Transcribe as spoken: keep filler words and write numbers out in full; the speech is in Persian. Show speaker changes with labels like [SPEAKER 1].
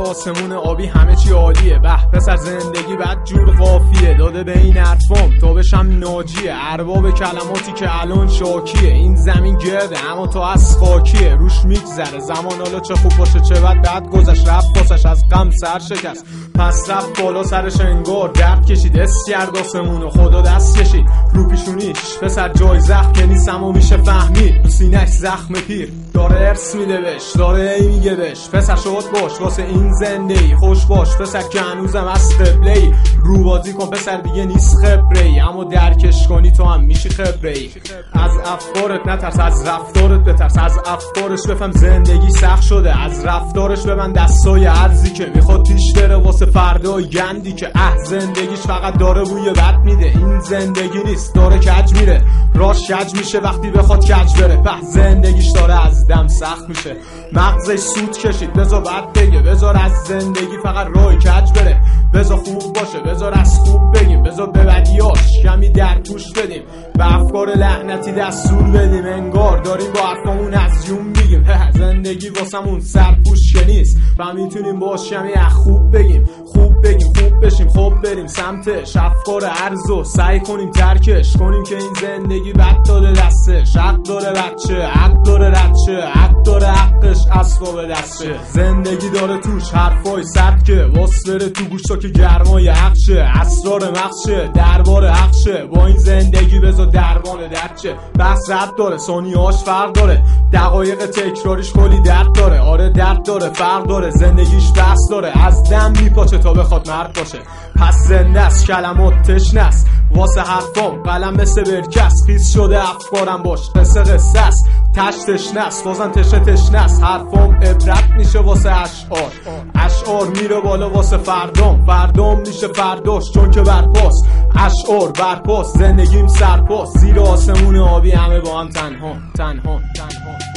[SPEAKER 1] آسمون آبی همه چی عالیه. به پسر زندگی بد جور قافیه، داده به این حرفام تا بشم ناجیه. ارباب کلماتی که الان شاکیه، این زمین گرده اما تو از خاکیه. روش میگذره زمان، حالا چه خوب باشه چه بد، بعد گذشت رفت واسش از غم سر شکست. پس رفت بالا سرش انگار درد کشید، اس کرد آسمونو خدا دست کشید رو پیشونیش. پسر جای زخم که نیست اما میشه فهمید، تو سینه‌اش زخم پیر داره ارث میده بهش، داره ای میگه بهش. پسر شد باش واسه این زندگی، خوش باش پسر که هنوزم از قبله ای. رو بازی کن پسر دیگه نیست خبره ای، اما درکش کنی تو هم میشی خبره ای. از افکارت نترس، از رفتارت بترس. از افکارش بفهم زندگی سخت شده، از رفتارش ببند دستای ارزی که میخواد پیش بره واسه فردای گندی که اه زندگیش فقط داره بوی بد میده. این زندگی نیست داره کج میره، راش کج میشه وقتی بخواد کج بره. په زندگیش داره از دم سخت میشه، مغزش سود کشید بذار بد بگه، بذار از زندگی فقط راه کج بره. بذار خوب باشه، بذار از خوب بگیم، بذار به بدیاش کمی در توش بدیم، به افکار لعنتی دستور بدیم. انگار داریم با حرفامون از یون میگیم زندگی واسمون سرپوش که نیست و میتونیم باش کمی از خوب بگیم. خوب بگیم خوب بشیم خوب بریم سمتش، افکار ارزو سعی کنیم ترکش کنیم که این زندگی بد داده دستش. حق داره بچه، حق داره ردشه، حق داره حقش اسباب دسته. زندگی داره توش حرفای سرد که واس بره تو گوشتا که گرمای حقشه. اسرار مغزشه دربار حقشه، با این زندگی بذار دربان درچه. بحث رد داره ثانیه‌هاش فرق داره، دقایق تکراریش کلی درد داره. آره درد داره فرق داره، زندگیش بحث داره، از دم میپاچه تا بخواد مرد باشه. پس زنده است کلمات تشنه است واسه حرفام، قلم مثل برکس خیس شده افکارم باش. قصه قصه است تش تشنه است بازم تشه تشنه است. حرفام عبرت میشه واسه اشعار، اشعار میره بالا واسه فردام، فردام میشه فرداش چون که برپاس. اشعار برپاس زندگیم سرپاس، زیر آسمون آبی همه با هم تنها تنها تنها.